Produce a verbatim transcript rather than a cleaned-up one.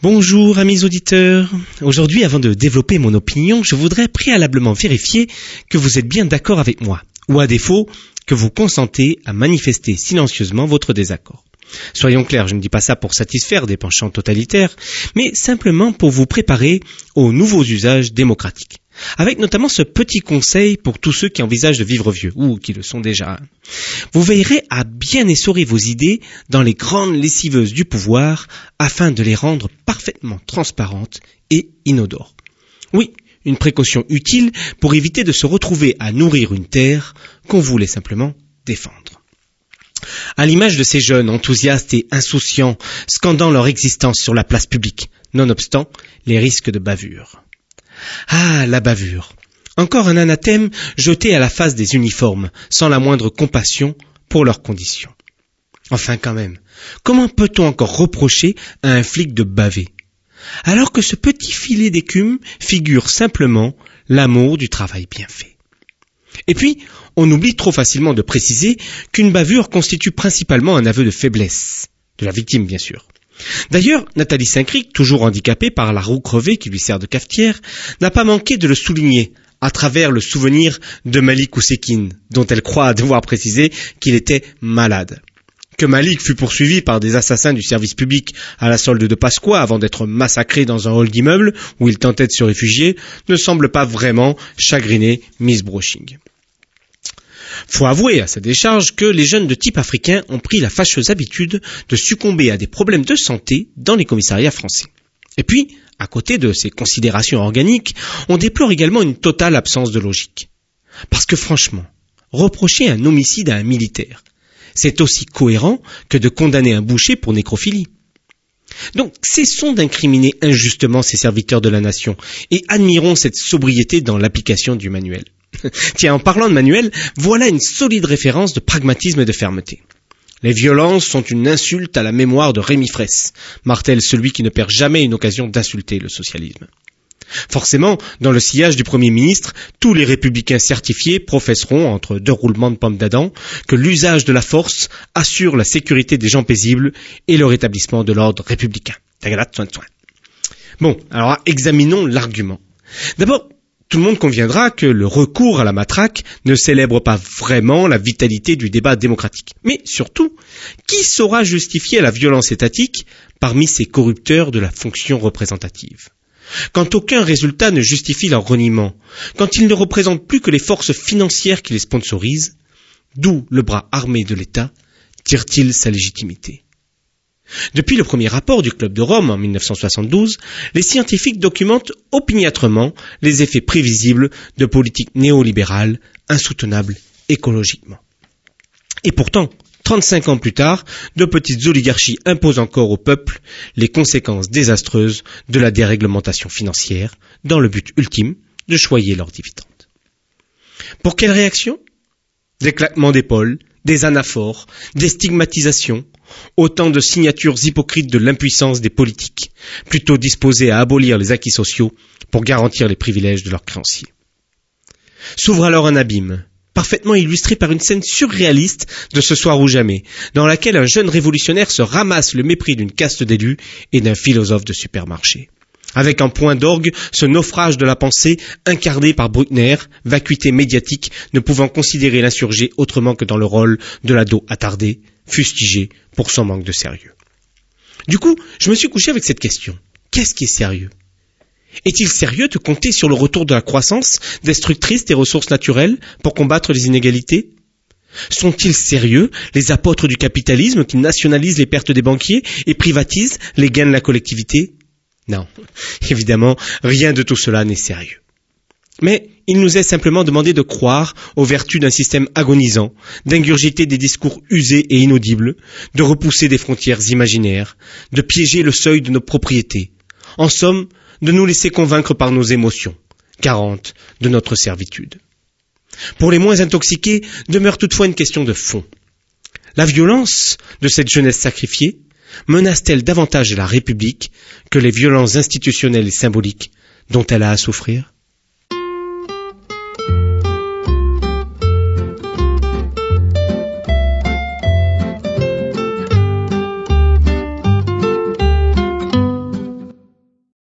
Bonjour amis auditeurs. Aujourd'hui, avant de développer mon opinion, je voudrais préalablement vérifier que vous êtes bien d'accord avec moi, ou à défaut, que vous consentez à manifester silencieusement votre désaccord. Soyons clairs, je ne dis pas ça pour satisfaire des penchants totalitaires, mais simplement pour vous préparer aux nouveaux usages démocratiques. Avec notamment ce petit conseil pour tous ceux qui envisagent de vivre vieux, ou qui le sont déjà. Vous veillerez à bien essorer vos idées dans les grandes lessiveuses du pouvoir, afin de les rendre parfaitement transparentes et inodores. Oui, une précaution utile pour éviter de se retrouver à nourrir une terre qu'on voulait simplement défendre. À l'image de ces jeunes enthousiastes et insouciants, scandant leur existence sur la place publique, nonobstant les risques de bavure. Ah, la bavure. Encore un anathème jeté à la face des uniformes, sans la moindre compassion pour leurs conditions. Enfin quand même, comment peut-on encore reprocher à un flic de baver, alors que ce petit filet d'écume figure simplement l'amour du travail bien fait? Et puis, on oublie trop facilement de préciser qu'une bavure constitue principalement un aveu de faiblesse, de la victime bien sûr. D'ailleurs, Nathalie Saint-Cric, toujours handicapée par la roue crevée qui lui sert de cafetière, n'a pas manqué de le souligner à travers le souvenir de Malik Oussekine, dont elle croit devoir préciser qu'il était malade. Que Malik fut poursuivi par des assassins du service public à la solde de Pasqua avant d'être massacré dans un hall d'immeuble où il tentait de se réfugier ne semble pas vraiment chagriner Miss Broching. Faut avouer à sa décharge que les jeunes de type africain ont pris la fâcheuse habitude de succomber à des problèmes de santé dans les commissariats français. Et puis, à côté de ces considérations organiques, on déplore également une totale absence de logique. Parce que franchement, reprocher un homicide à un militaire, c'est aussi cohérent que de condamner un boucher pour nécrophilie. Donc, cessons d'incriminer injustement ces serviteurs de la nation et admirons cette sobriété dans l'application du manuel. Tiens, en parlant de manuel, voilà une solide référence de pragmatisme et de fermeté. Les violences sont une insulte à la mémoire de Rémi Fraisse, martèle celui qui ne perd jamais une occasion d'insulter le socialisme. Forcément, dans le sillage du Premier ministre, tous les républicains certifiés professeront, entre deux roulements de pommes d'Adam, que l'usage de la force assure la sécurité des gens paisibles et le rétablissement de l'ordre républicain. Bon, alors examinons l'argument. D'abord, tout le monde conviendra que le recours à la matraque ne célèbre pas vraiment la vitalité du débat démocratique. Mais surtout, qui saura justifier la violence étatique parmi ces corrupteurs de la fonction représentative ? Quand aucun résultat ne justifie leur reniement, quand ils ne représentent plus que les forces financières qui les sponsorisent, d'où le bras armé de l'État tire-t-il sa légitimité ? Depuis le premier rapport du Club de Rome en dix-neuf cent soixante-douze, les scientifiques documentent opiniâtrement les effets prévisibles de politiques néolibérales insoutenables écologiquement. Et pourtant, trente-cinq ans plus tard, de petites oligarchies imposent encore au peuple les conséquences désastreuses de la déréglementation financière dans le but ultime de choyer leurs dividendes. Pour quelle réaction ? Des claquements d'épaules, des anaphores, des stigmatisations, autant de signatures hypocrites de l'impuissance des politiques, plutôt disposés à abolir les acquis sociaux pour garantir les privilèges de leurs créanciers. S'ouvre alors un abîme, parfaitement illustré par une scène surréaliste de Ce soir ou jamais, dans laquelle un jeune révolutionnaire se ramasse le mépris d'une caste d'élus et d'un philosophe de supermarché. Avec en point d'orgue ce naufrage de la pensée incarné par Bruckner, vacuité médiatique ne pouvant considérer l'insurgé autrement que dans le rôle de l'ado attardé, fustigé pour son manque de sérieux. Du coup, je me suis couché avec cette question. Qu'est-ce qui est sérieux ? Est-il sérieux de compter sur le retour de la croissance destructrice des ressources naturelles pour combattre les inégalités ? Sont-ils sérieux les apôtres du capitalisme qui nationalisent les pertes des banquiers et privatisent les gains de la collectivité ? Non, évidemment, rien de tout cela n'est sérieux. Mais il nous est simplement demandé de croire aux vertus d'un système agonisant, d'ingurgiter des discours usés et inaudibles, de repousser des frontières imaginaires, de piéger le seuil de nos propriétés. En somme, de nous laisser convaincre par nos émotions, garantes de notre servitude. Pour les moins intoxiqués, demeure toutefois une question de fond. La violence de cette jeunesse sacrifiée menace-t-elle davantage la République que les violences institutionnelles et symboliques dont elle a à souffrir ?